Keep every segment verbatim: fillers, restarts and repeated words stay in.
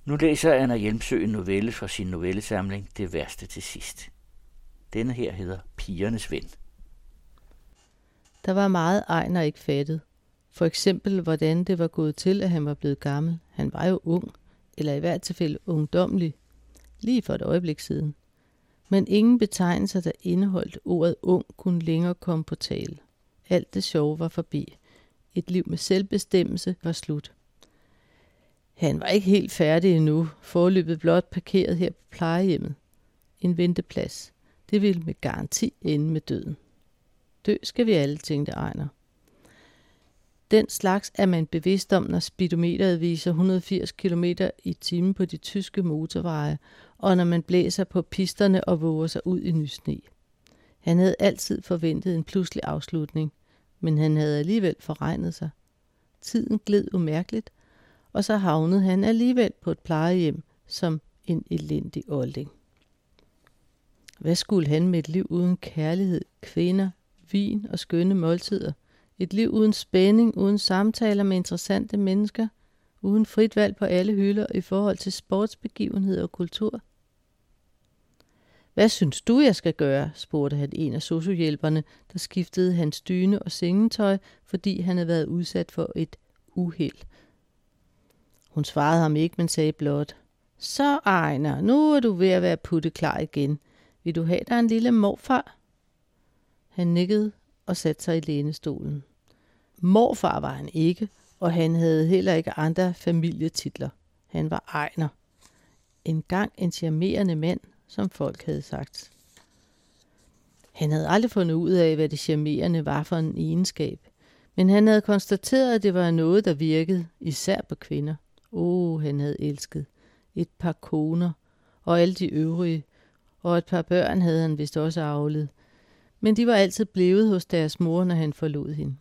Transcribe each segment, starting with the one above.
Nu læser Anna Hjelmsø en novelle fra sin novellesamling Det værste til sidst. Denne her hedder Pigernes ven. Der var meget Ejner ikke fattet. For eksempel, hvordan det var gået til, at han var blevet gammel. Han var jo ung, eller i hvert tilfælde ungdomlig, lige for et øjeblik siden. Men ingen betegnelser, der indeholdt ordet ung, kunne længere komme på tale. Alt det sjove var forbi. Et liv med selvbestemmelse var slut. Han var ikke helt færdig endnu, forløbet blot parkeret her på plejehjemmet. En venteplads. Det ville med garanti ende med døden. Dø skal vi alle, tænkte Ejner. Den slags er man bevidst om, når speedometeret viser et hundrede og firs kilometer i timen på de tyske motorveje, og når man blæser på pisterne og våger sig ud i nysne. Han havde altid forventet en pludselig afslutning, men han havde alligevel forregnet sig. Tiden gled umærkeligt, og så havnede han alligevel på et plejehjem som en elendig olding. Hvad skulle han med et liv uden kærlighed, kvinder, vin og skønne måltider? Et liv uden spænding, uden samtaler med interessante mennesker, uden frit valg på alle hylder i forhold til sportsbegivenheder og kultur? Hvad synes du, jeg skal gøre? Spurgte han en af sosuhjælperne, der skiftede hans dyne og sengetøj, fordi han havde været udsat for et uheld. Hun svarede ham ikke, men sagde blot: Så Ejner, nu er du ved at være putteklar igen. Vil du have dig en lille morfar? Han nikkede og satte sig i lænestolen. Morfar var han ikke, og han havde heller ikke andre familietitler. Han var Ejner. Engang en charmerende mand, som folk havde sagt. Han havde aldrig fundet ud af, hvad det charmerende var for en egenskab. Men han havde konstateret, at det var noget, der virkede, især på kvinder. Åh, oh, han havde elsket. Et par koner, og alle de øvrige, og et par børn havde han vist også avlet. Men de var altid blevet hos deres mor, når han forlod hende.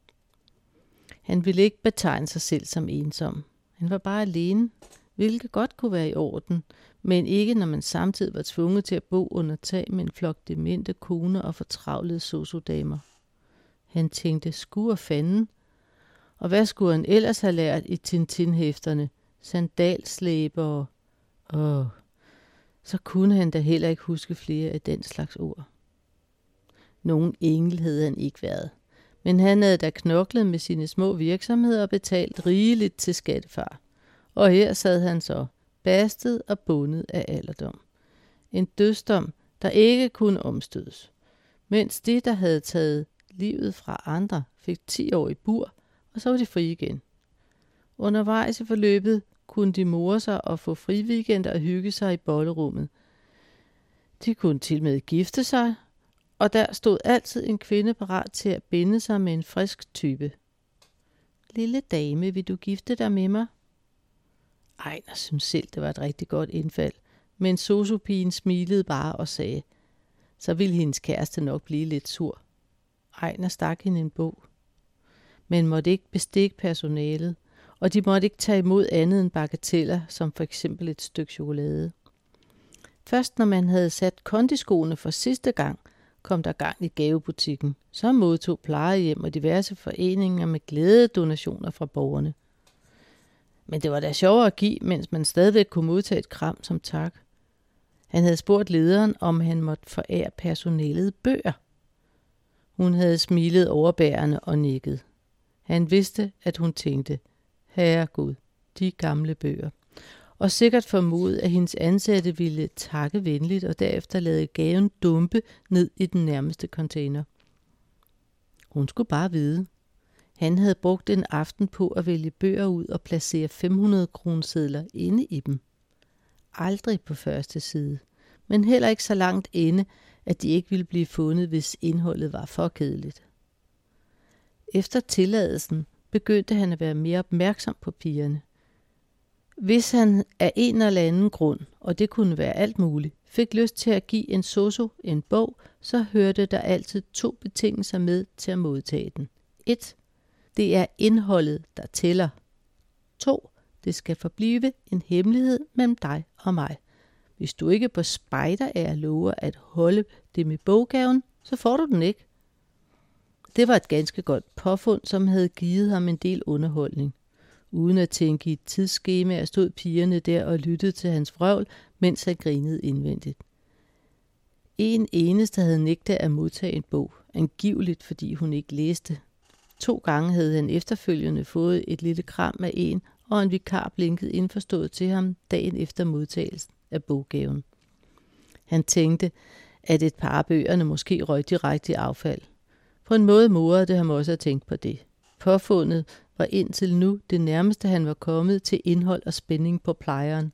Han ville ikke betegne sig selv som ensom. Han var bare alene, hvilket godt kunne være i orden, men ikke når man samtidig var tvunget til at bo under tag med en flok demente koner og fortravlede sosudamer. Han tænkte, skur fanden, og hvad skulle han ellers have lært i Tintin-hæfterne? Sandalslæber og... Åh, så kunne han da heller ikke huske flere af den slags ord. Nogen engel havde han ikke været, men han havde da knoklet med sine små virksomheder og betalt rigeligt til skattefar. Og her sad han så, bastet og bundet af alderdom. En dødsdom, der ikke kunne omstødes. Mens de, der havde taget livet fra andre, fik ti år i bur, og så var de fri igen. Undervejs i forløbet kunne de more sig og få fri weekender og hygge sig i bollerummet. De kunne til med gifte sig, og der stod altid en kvinde parat til at binde sig med en frisk type. Lille dame, vil du gifte dig med mig? Ejner synes selv, det var et rigtig godt indfald, men sosupigen smilede bare og sagde, så ville hendes kæreste nok blive lidt sur. Ejner stak hende en bog. Men måtte ikke bestikke personalet, og de måtte ikke tage imod andet end bagateller, som for eksempel et stykke chokolade. Først når man havde sat kondiskoene for sidste gang, kom der gang i gavebutikken. Så modtog plejehjem og diverse foreninger med glæde donationer fra borgerne. Men det var da sjovere at give, mens man stadigvæk kunne modtage et kram som tak. Han havde spurgt lederen, om han måtte forære personalet bøger. Hun havde smilet overbærende og nikket. Han vidste, at hun tænkte, herregud, de gamle bøger. Og sikkert formodet, at hendes ansatte ville takke venligt og derefter lade gaven dumpe ned i den nærmeste container. Hun skulle bare vide. Han havde brugt en aften på at vælge bøger ud og placere fem hundrede kronesedler inde i dem. Aldrig på første side, men heller ikke så langt inde, at de ikke ville blive fundet, hvis indholdet var for kedeligt. Efter tilladelsen begyndte han at være mere opmærksom på pigerne. Hvis han af en eller anden grund, og det kunne være alt muligt, fik lyst til at give en sosu en bog, så hørte der altid to betingelser med til at modtage den. et. Det er indholdet, der tæller. to. Det skal forblive en hemmelighed mellem dig og mig. Hvis du ikke på spejder er at love at holde det med boggaven, så får du den ikke. Det var et ganske godt påfund, som havde givet ham en del underholdning. Uden at tænke i et tidsskema, stod pigerne der og lyttede til hans vrøvl, mens han grinede indvendigt. En eneste havde nægtet at modtage en bog, angiveligt fordi hun ikke læste. To gange havde han efterfølgende fået et lille kram af en, og en vikar blinkede indforstået til ham dagen efter modtagelsen af boggaven. Han tænkte, at et par af bøgerne måske røg direkte i affald. På en måde morede det ham også at tænke på det. Påfundet var indtil nu det nærmeste han var kommet til indhold og spænding på plejeren.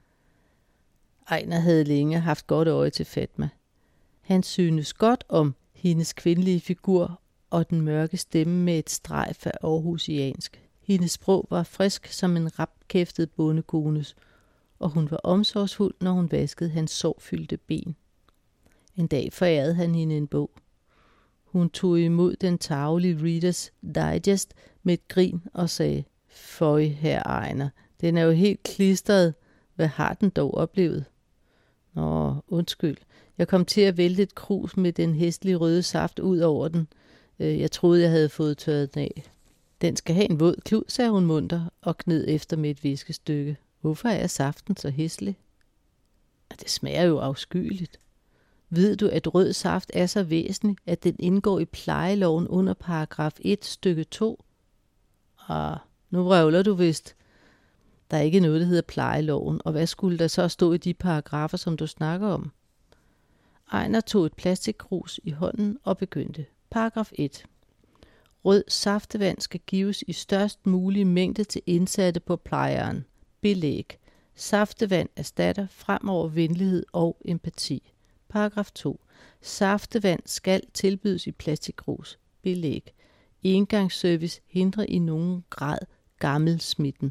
Ejner havde længe haft godt øje til Fatma. Han synes godt om hendes kvindelige figur og den mørke stemme med et strejf af aarhusiansk. Hendes sprog var frisk som en rapkæftet bondekones, og hun var omsorgsfuld, når hun vaskede hans sorgfyldte ben. En dag forærede han hende en bog. Hun tog imod den tarvelige Readers Digest med et grin og sagde, "Føj, herr Ejner, den er jo helt klistret. Hvad har den dog oplevet?" "Nå, undskyld. Jeg kom til at vælte et krus med den hæslige røde saft ud over den. Jeg troede, jeg havde fået tørret den af." "Den skal have en våd klud," sagde hun munter og gned efter med et viskestykke. "Hvorfor er saften så hæslig?" "Det smager jo afskyeligt." "Ved du, at rød saft er så væsentlig, at den indgår i plejeloven under paragraf et stykke to? "Ah, nu vrøvler du vist. Der er ikke noget, der hedder plejeloven, og hvad skulle der så stå i de paragrafer, som du snakker om?" Ejner tog et plastikkrus i hånden og begyndte. Paragraf et. Rød saftevand skal gives i størst mulig mængde til indsatte på plejeren. Belæg. Saftevand erstatter fremover venlighed og empati. Paragraf to. Saftevand skal tilbydes i plastikkrus. Belæg. Engangsservice hindrer i nogen grad gammelsmitten.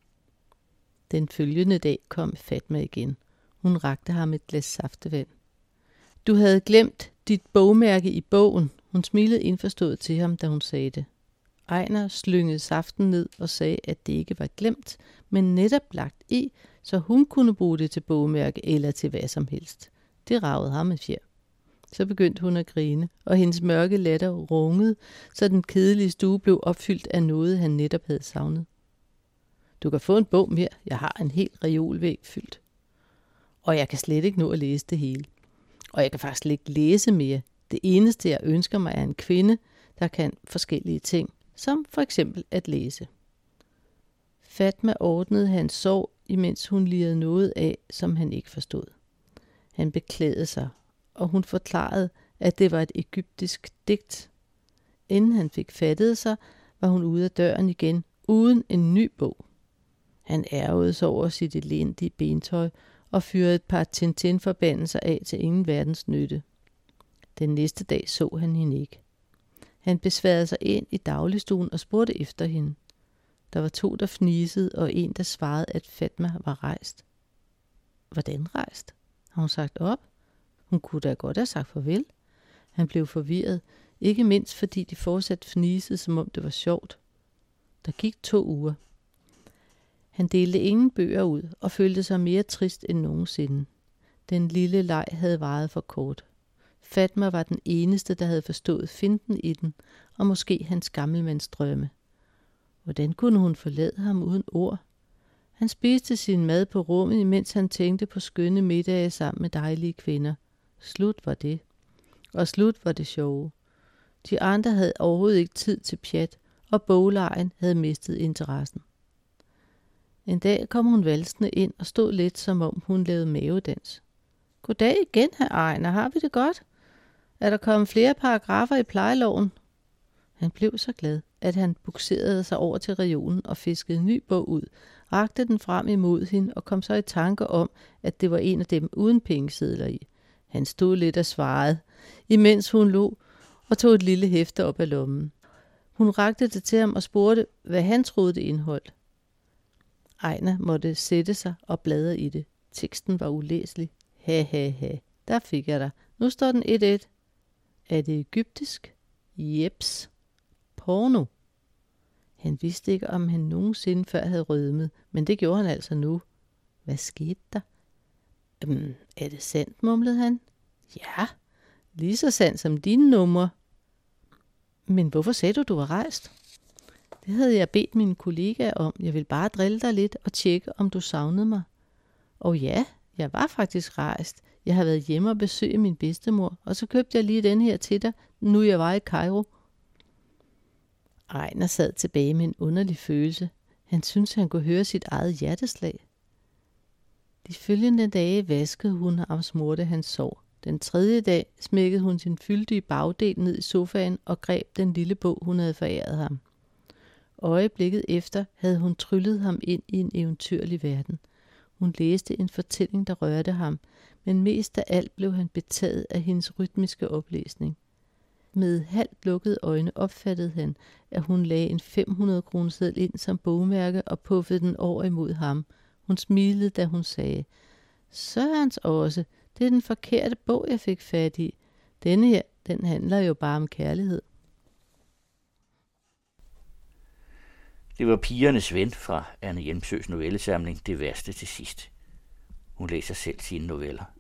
Den følgende dag kom Fatma igen. Hun rakte ham et glas saftevand. "Du havde glemt dit bogmærke i bogen." Hun smilede indforstået til ham, da hun sagde det. Ejner slyngede saften ned og sagde, at det ikke var glemt, men netop lagt i, så hun kunne bruge det til bogmærke eller til hvad som helst. Det ragede ham et fjer. Så begyndte hun at grine, og hendes mørke latter rungede, så den kedelige stue blev opfyldt af noget, han netop havde savnet. "Du kan få en bog mere. Jeg har en hel reolvæg fyldt. Og jeg kan slet ikke nå at læse det hele. Og jeg kan faktisk slet ikke læse mere. Det eneste, jeg ønsker mig, er en kvinde, der kan forskellige ting, som for eksempel at læse." Fatma ordnede hans sorg, imens hun lirede noget af, som han ikke forstod. Han beklædede sig, og hun forklarede, at det var et egyptisk digt. Inden han fik fattet sig, var hun ude af døren igen, uden en ny bog. Han ærgede sig over sit elendige bentøj og fyrede et par Tintin-forbandelser af til ingen verdens nytte. Den næste dag så han hende ikke. Han besværede sig ind i dagligstuen og spurgte efter hende. Der var to, der fnisede, og en, der svarede, at Fatma var rejst. "Hvordan rejst? Har hun sagt op?" Hun kunne da godt have sagt farvel. Han blev forvirret, ikke mindst fordi de fortsat fnisede, som om det var sjovt. Der gik to uger. Han delte ingen bøger ud og følte sig mere trist end nogensinde. Den lille leg havde varet for kort. Fatma var den eneste, der havde forstået finten i den, og måske hans gammelmands drømme. Hvordan kunne hun forlade ham uden ord? Han spiste sin mad på rummet, mens han tænkte på skønne middage sammen med dejlige kvinder. Slut var det. Og slut var det sjove. De andre havde overhovedet ikke tid til pjat, og boglejen havde mistet interessen. En dag kom hun valsende ind og stod lidt, som om hun lavede mavedans. "Goddag igen, herr Ejner. Har vi det godt? Er der kommet flere paragrafer i plejeloven?" Han blev så glad, at han bukserede sig over til reolen og fiskede en ny bog ud, rakte den frem imod hende og kom så i tanke om, at det var en af dem uden pengesedler i. Han stod lidt og svarede, imens hun lå og tog et lille hæfte op af lommen. Hun rakte det til ham og spurgte, hvad han troede det indholdt. Ejner måtte sætte sig og bladre i det. Teksten var ulæselig. Ha, ha, ha. Der fik jeg dig. Nu står den et et. Er det egyptisk? Jeps. Porno. Han vidste ikke, om han nogensinde før havde rødmet, men det gjorde han altså nu. Hvad skete der? Øhm, er det sandt, mumlede han. Ja, lige så sandt som dine numre. Men hvorfor sagde du, du var rejst? Det havde jeg bedt mine kollegaer om. Jeg vil bare drille dig lidt og tjekke, om du savnede mig. Og ja, jeg var faktisk rejst. Jeg har været hjemme og besøge min bedstemor, og så købte jeg lige den her til dig, nu jeg var i Kairo. Ejner sad tilbage med en underlig følelse. Han syntes, han kunne høre sit eget hjerteslag. De følgende dage vaskede hun og smurte hans sår. Den tredje dag smækkede hun sin fyldige bagdel ned i sofaen og greb den lille bog, hun havde foræret ham. Øjeblikket efter havde hun tryllet ham ind i en eventyrlig verden. Hun læste en fortælling, der rørte ham, men mest af alt blev han betaget af hendes rytmiske oplæsning. Med halvt lukkede øjne opfattede han, at hun lagde en fem hundrede kroner seddel ind som bogmærke og puffede den over imod ham. Hun smilede, da hun sagde, Sørens også, det er den forkerte bog, jeg fik fat i. Denne her, den handler jo bare om kærlighed. Det var Pigernes Ven fra Anne Hjælmsøs novellesamling Det værste til sidst. Hun læser selv sine noveller.